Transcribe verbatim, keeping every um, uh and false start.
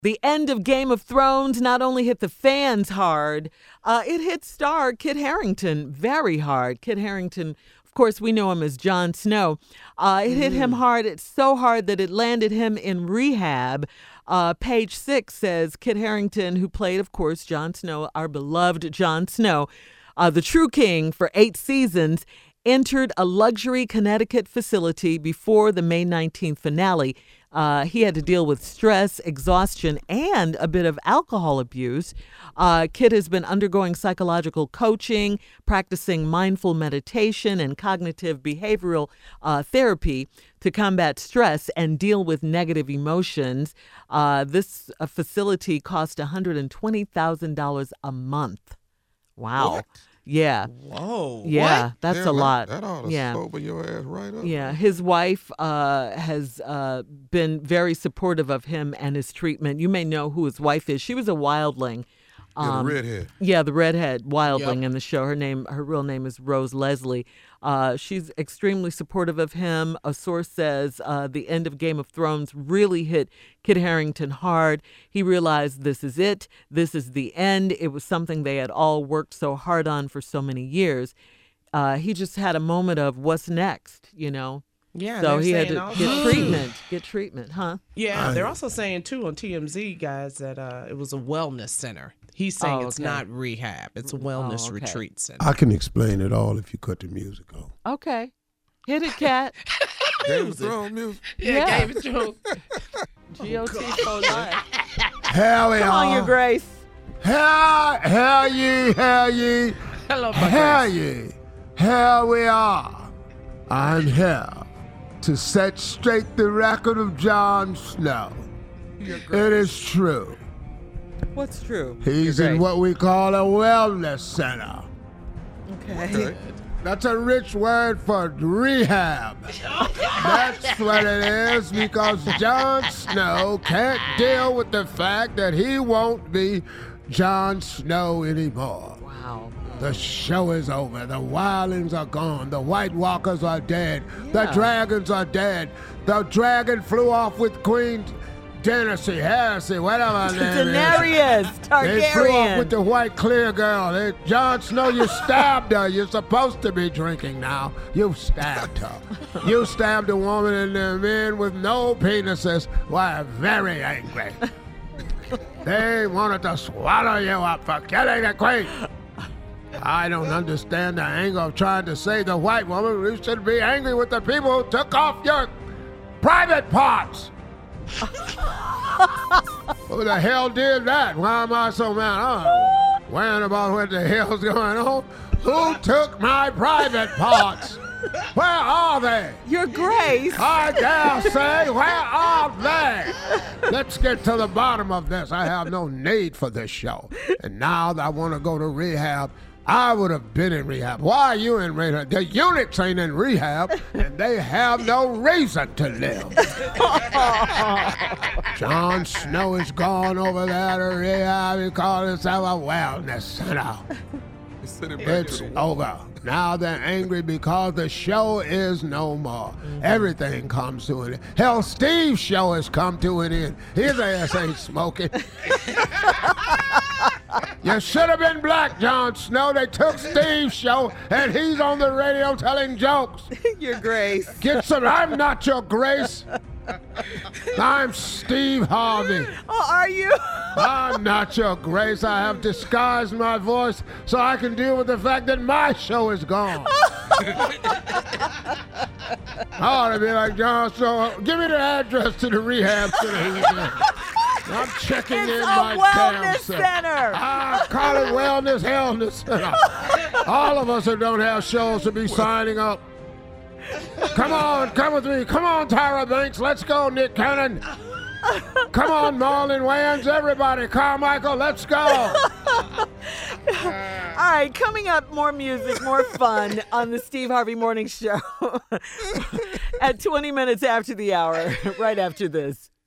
The end of Game of Thrones not only hit the fans hard, uh, it hit star Kit Harington very hard. Kit Harington, of course, we know him as Jon Snow. Uh, it hit him hard. It's so hard that it landed him in rehab. Uh, page six says Kit Harington, who played, of course, Jon Snow, our beloved Jon Snow, uh, the true king for eight seasons, entered a luxury Connecticut facility before the May nineteenth finale. Uh, he had to deal with stress, exhaustion, and a bit of alcohol abuse. Uh, Kit has been undergoing psychological coaching, practicing mindful meditation and cognitive behavioral uh, therapy to combat stress and deal with negative emotions. Uh, this uh, facility cost one hundred twenty thousand dollars a month. Wow. What? Yeah. Whoa. Yeah, What? that's Damn, a that- lot. That ought to Yeah. sober your ass right up. Yeah, his wife uh, has uh, been very supportive of him and his treatment. You may know who his wife is. She was a wildling. Yeah, Um, the redhead. Yeah, the redhead wildling Yep. in the show. Her name, her real name is Rose Leslie. Uh, she's extremely supportive of him. A source says uh, the end of Game of Thrones really hit Kit Harington hard. He realized this is it. This is the end. It was something they had all worked so hard on for so many years. Uh, he just had a moment of what's next, you know. Yeah. So they're he had saying to also- get treatment. Get treatment, huh? Yeah, I- they're also saying too on T M Z, guys, that uh, it was a wellness center. He's saying Oh, it's okay. not rehab; it's a wellness Oh, okay. retreat center. I can explain it all if you cut the music on. Okay. Hit it, Cat. Game of Thrones music. Yeah. Game of Thrones. G O T for life. Hell we Come on, are. Your Grace. Hell, hell ye, hell ye, Hello, my hell Grace. ye. Here we are. I'm here to set straight the record of Jon Snow. It is true. What's true? He's Your in Grace? what we call a wellness center. Okay. Okay. That's a rich word for rehab. That's what it is because Jon Snow can't deal with the fact that he won't be Jon Snow anymore. Wow. The show is over. The wildlings are gone. The White Walkers are dead. The Yeah. dragons are dead. The dragon flew off with Queen Daenerys, Heresy, whatever her name is. Daenerys They flew off with Targaryen. the white clear girl. They, Jon Snow, you stabbed her. You're supposed to be drinking now. You stabbed her. You stabbed a woman and the men with no penises were very angry. They wanted to swallow you up for killing the queen. I don't understand the anger of trying to save the white woman. You should be angry with the people who took off your private parts. Who the hell did that? Why am I so mad? I'm worrying about what the hell's going on. Who took my private parts? Where are they? Your Grace. I dare say, where are they? Let's get to the bottom of this. I have no need for this show. And now that I want to go to rehab, I would have been in rehab. Why are you in rehab? The eunuchs ain't in rehab, and they have no reason to live. Jon Snow is gone over there to rehab. He called himself a wellness center. He sent him back It's to the wall. over. Now they're angry because the show is no more. Everything comes to an end. Hell, Steve's show has come to an end. His ass ain't smoking. You should have been black, Jon Snow. They took Steve's show, and he's on the radio telling jokes. Your Grace. Get some. I'm not your Grace. I'm Steve Harvey. Oh, are you? I'm not your Grace. I have disguised my voice so I can deal with the fact that my show is gone. I ought to be like Jon Snow. Give me the address to the rehab center he's in. I'm checking It's in a my damn wellness self. center. I call it wellness, hellness center. All of us who don't have shows should be signing up. Come on, come with me. Come on, Tyra Banks. Let's go, Nick Cannon. Come on, Marlon Wayans. Everybody, Carmichael, let's go. All right, coming up, more music, more fun on the Steve Harvey Morning Show at twenty minutes after the hour, right after this.